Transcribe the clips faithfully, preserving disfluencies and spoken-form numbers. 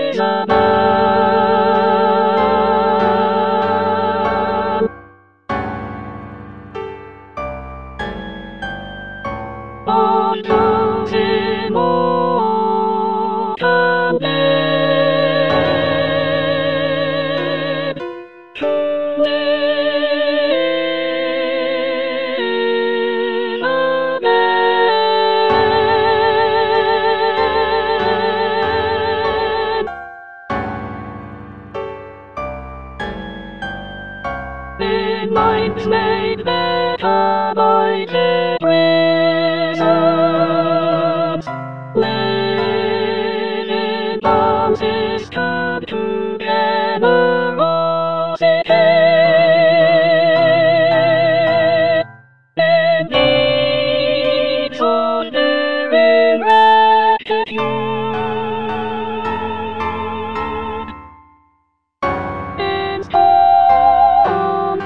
is a man. On comes immortal blade to live again. In minds made better by the prisons, living houses come to generosity. In needs ordering rectitude. In storm,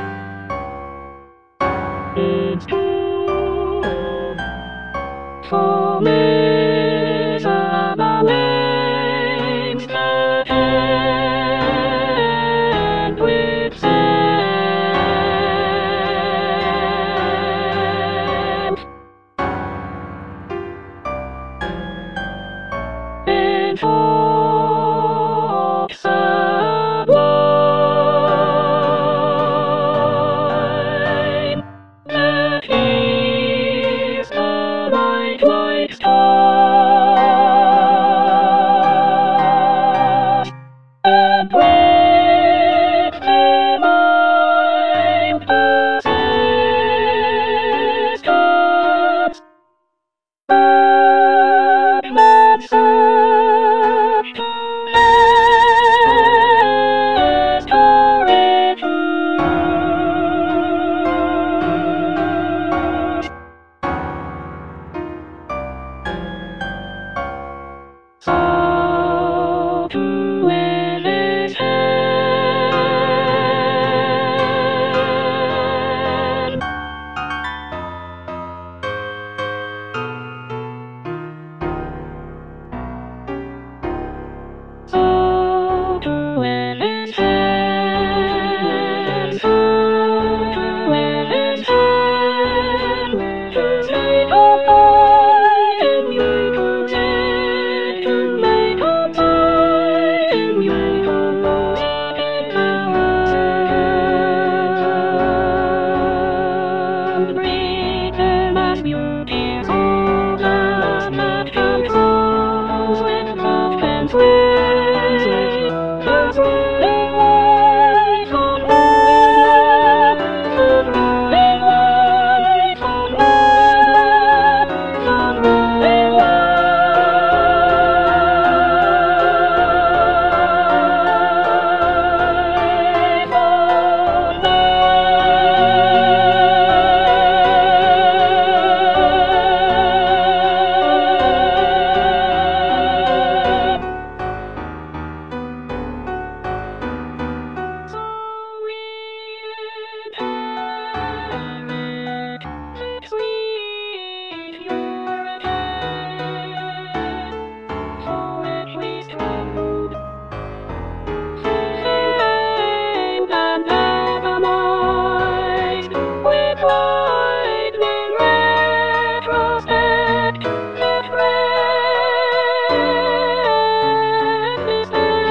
in storm, for miserable lanes that end with sand. In talks sublime, that is the light like stars, and with divine persistence, workmen search to restoration. So to live is hell. So to live is hell. So to live is hell. To make up time, make up time, to make up time, make up time. Breathe them as beauties of the night comes close with love and sweet. The swirling light on rolling land, the rolling light on rolling land, the rolling light on land. So we inherit this sweet purity, for which we strove, famed and never mind, with widening retrospect, let rest this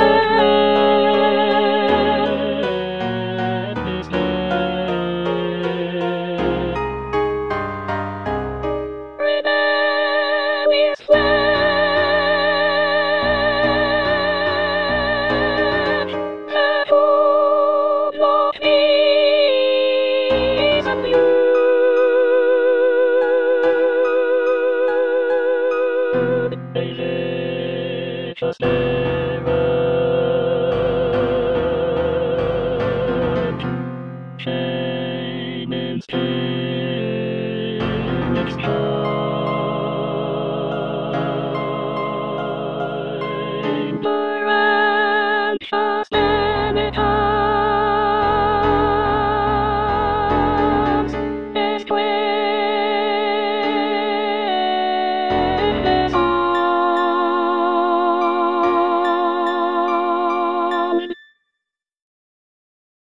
rebellious flesh, that hope of peace and beauty. Daily just errant, shame in skin, its